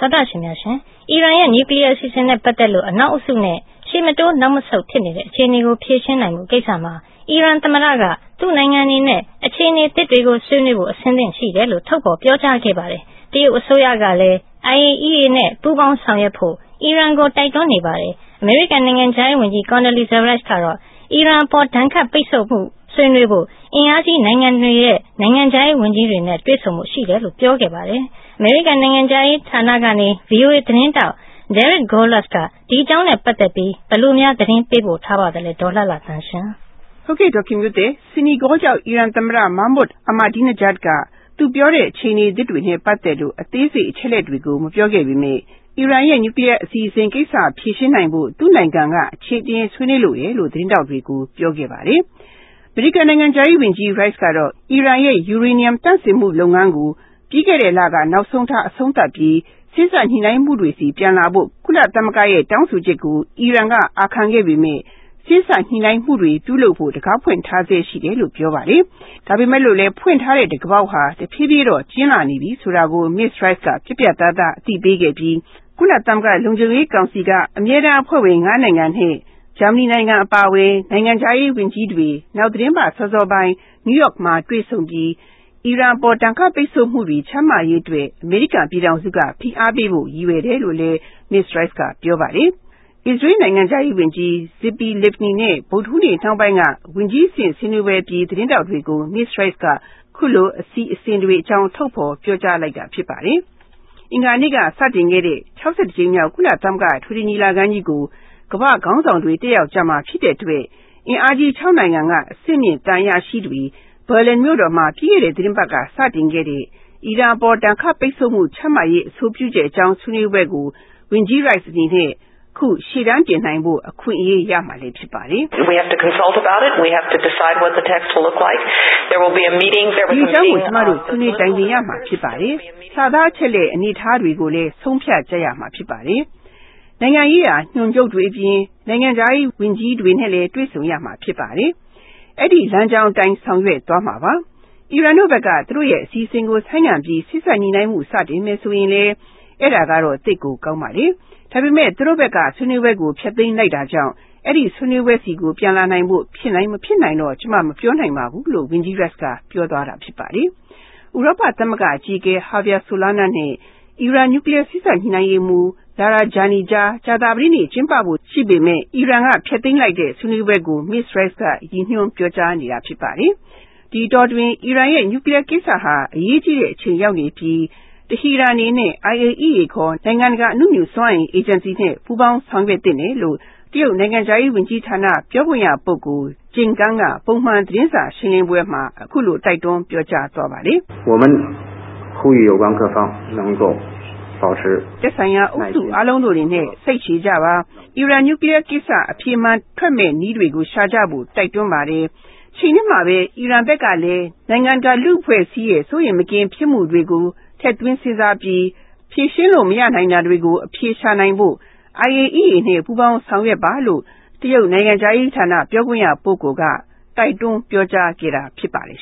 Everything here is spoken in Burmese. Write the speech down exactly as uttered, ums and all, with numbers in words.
သောတာရှင်များရှင်အီရန်ရဲ့နျူကလ িয়ার အစီအစဉ်နဲ့ပတ်သက်လို့အနောက်အစုနဲ့ရှေ့မတိုးနောက်မဆုတ်ဖြစ်နေတဲ့အခြေအနေကိုဖြေရှင်းနိုင်မှုကိစ္စမှာအီရန်သမ္မတကသူ့နိုင်ငံအနေနဲ့အခြေအနေသစ်တွေကိုဆွေးနွေးဖို့အဆင်သင့်ရှိတယ်လို့ထုတ်ဖော်ပြောကြားခဲ့ပါတယ်။တရုတ်အစိုးရကလည်း I A E A နဲ့ပူးပေါင်းဆောင်ရွက်ဖို့အီရန်ကိုတိုက်တွန်းနေပါတယ်။အမေရိကန်နိုင်ငံခြားရေးဝန်ကြီး Condoleezza Rice ကတော့အီရန်အပေါ်ဒဏ်ခတ်ပိတ်ဆို့မှုဆွေးနွေးဖို့အင်အားကြီးနိုင်ငံတွေရဲ့နိုင်ငံခြားရေးဝန်ကြီးတွေနဲ့တွေ့ဆုံမှုရှိတယ်လို့ပြောခဲ့ပါတယ်။အမေရိကန်နိုင်ငံခြားရေးဌာနကနေ V O A သတင်းတောက် Derek Golas ကဒီအကြောင်းနဲ့ပတ်သက်ပြီးဘယ်လိုများသတင်းပေးပို့ထားပါသလဲဒေါ်လှလှသန်းရှင်။ဟုတ်ကဲ့ဒေါက်ခင်မျိုးတဲ့စီနီဂေါကြောင့်အီရန်သမ္မတ Mahmoud Ahmadinejad ကသူပြောတဲ့အခြေအနေသစ်တွေနဲ့ပတ်သက်လို့အသေးစိတ်အချက်လက်တွေကိုမပြောခဲ့ပေမဲ့အီရန်ရဲ့နျူကလ িয়ার အစီအစဉ်ကိစ္စဖြေရှင်းနိုင်ဖို့သူ့နိုင်ငံကအခြေတင်ဆွေးနွေးလိုတယ်လို့သတင်းတောက်တွေကိုပြောခဲ့ပါတယ်။အမေရိကန်နိုင်ငံခြားရေးဝန်ကြီး Rice ကတော့အီရန်ရဲ့ယူရေနီယံတန့်စင်မှုလုပ်ငန်းကိုပြီးခဲ့တဲ့လကနောက်ဆုံးထားအဆုံးသတ်ပြီးစေ့စပ်ညှိနှိုင်းမှုတွေစီပြန်လာဖို့ကုလသမဂ္ဂရဲ့တောင်းဆိုချက်ကိုအီရန်ကအာခံခဲ့ပေမဲ့စေ့စပ်ညှိနှိုင်းမှုတွေပြုလုပ်ဖို့တကားဖွင့်ထားဆဲရှိတယ်လို့ပြောပါတယ်။ဒါပေမဲ့လို့လည်းဖွင့်ထားတဲ့တကားပေါက်ဟာတဖြည်းဖြည်းတော့ကျဉ်းလာနေပြီဆိုတာကို Miss Rice ကပြပြသားသားအသိပေးခဲ့ပြီးကုလသမဂ္ဂလုံခြုံရေးကောင်စီကအမြဲတမ်းအဖွဲ့ဝင်၅နိုင်ငံနဲ့ဂျာမနီနိုင်ငံအပါအဝင်နိုင်ငံခြားရေးဝန်ကြီးတွေနောက်သတင်းပတ်စောစောပိုင်းနယူးယောက်မှာတွေ့ဆုံပြီးအီရန်ပေါ်တန်ခါပိတ်ဆို့မှုတွေချမှတ်ရေးအတွက်အမေရိကန်ပြည်ထောင်စုကဖိအားပေးဖို့ရည်ရွယ်တယ်လို့လည်း Miss Rice ကပြောပါတယ်။အစ္စရေးနိုင်ငံခြားရေးဝန်ကြီး Tzipi Livni နဲ့ဗုဒ္ဓဟူးနေ့နှောင်းပိုင်းကဝန်ကြီးအဆင့်ဆွေးနွေးပွဲပြီးသတင်းတောက်တွေကို Miss Rice ကခုလိုအစီအစဉ်တွေအကြောင်းထုတ်ဖော်ပြောကြားလိုက်တာဖြစ်ပါတယ်။အင်္ဂါနေ့ကစတင်ခဲ့တဲ့၆၁ကြိမ်မြောက်ကုလသမဂ္ဂထွေထွေညီလာခံကြီးကိုကမ္ဘာ့ခေါင်းဆောင်တွေတက်ရောက်ကြမှာဖြစ်တဲ့အတွက်အင်အားကြီး၆နိုင်ငံကအဆင့်မြင့်တန်ရာရှိတွေဘာလင်မြို့တော်မှာပြီးခဲ့တဲ့သတင်းပတ်ကစတင်ခဲ့တဲ့အီရန်ပေါ်တန်ခတ်ပိတ်ဆို့မှုချမှတ်ရေးအဆိုပြုချက်အကြောင်းဆွေးနွေးပွဲကိုဝန်ကြီး Rice အနေနဲ့ခုရှေ့တန်းတင်နိုင်ဖို့အခွင့်အရေးရမှာလည်းဖြစ်ပါတယ်။ We have to consult about it. We have to decide what the text will look like. There will be a meeting. There will be a meeting. ဒီအကြောင်းကိုကျမတို့ဆွေးနွေးတိုင်ပင်ရမှာဖြစ်ပါတယ်။စာသားချက်လက်အနေထားတွေကိုလည်းဆုံးဖြတ်ကြရမှာဖြစ်ပါတယ်။နိုင်ငံရေးရာညွှန်ချုပ်တွေအပြင်နိုင်ငံခြားရေးဝန်ကြီးတွေနဲ့လည်းတွေ့ဆုံရမှာဖြစ်ပါတယ်။အဲ့ဒီလမ်းကြောင်းအတိုင်းဆောင်ရွက်သွားမှာပါ။အီရန်တို့ဘက်ကသူတို့ရဲ့အစီအစဉ်ကိုဆိုင်းငံ့ပြီးစစ်ဆက်ညီနိုင်မှုစတင်မယ်ဆိုရင်လည်းအဲ့ဒါကတော့သိကိုကောင်းပါလေ။ဒါပေမဲ့သူတို့ဘက်ကဆွေးနွေးပွဲကိုဖျက်သိမ်းလိုက်တာကြောင့်အဲ့ဒီဆွေးနွေးပွဲစီကိုပြန်လာနိုင်ဖို့ဖြစ်နိုင်မဖြစ်နိုင်တော့ကျွန်မမပြောနိုင်ပါဘူးလို့ဝန်ကြီး Rice ကပြောသွားတာဖြစ်ပါတယ်။ဥရောပသမဂ္ဂအကြီးအကဲ Javier Solana နဲ့အီရန်နျူကလ িয়ার စစ်ဆက်ညှိနှိုင်းရေးမှူး Larijani ကြားကြာသပတေးနေ့ကျင်းပဖို့ရှိပေမဲ့အီရန်ကဖျက်သိမ်းလိုက်တဲ့ဆွေးနွေးပွဲကို Miss Rice ကရည်ညွှန်းပြောကြားနေတာဖြစ်ပါတယ်။ဒီတော့တွင်အီရန်ရဲ့နျူကလ িয়ার ကိစ္စဟာအရေးကြီးတဲ့အချိန်ရောက်နေပြီးတဟီရန်အနေနဲ့ I A E A ခေါ်နိုင်ငံတကာအနုမြူစွမ်းအင်အေဂျင်စီနဲ့ပူးပေါင်းဆောင်ရွက်သင့်တယ်လို့တရုတ်နိုင်ငံခြားရေးဝန်ကြီးဌာနပြောခွင့်ရပုဂ္ဂိုလ်ဂျင်ကန်းကပုံမှန်သတင်းစာရှင်းလင်းပွဲမှာအခုလိုတိုက်တွန်းပြောကြားသွားပါတယ်။我们呼吁有关各方能够保持သက်ဆိုင်ရာအုပ်စုအားလုံးတို့နဲ့စိတ်ရှည်ကြပါအီရန်နျူကလ িয়ার ကိစ္စအပြေမှန်ထွက်မဲ့နည်းတွေကိုရှာကြဖို့တိုက်တွန်းပါတယ်။ချိန်နဲ့မှာပဲအီရန်ဘက်ကလည်းနိုင်ငံတကာလူ့အဖွဲ့အစည်းရဲ့စိုးရိမ်မကင်းဖြစ်မှုတွေကိုထည့်သွင်းစဉ်းစားပြီးဖြေရှင်းလို့မရနိုင်တာတွေကိုအဖြေရှာနိုင်ဖို့ I A E A နဲ့ပူးပေါင်းဆောင်ရွက်ပါလို့တရုတ်နိုင်ငံခြားရေးဌာနပြောခွင့်ရပုဂ္ဂိုလ်ကတိုက်တွန်းပြောကြားခဲ့တာဖြစ်ပါတယ်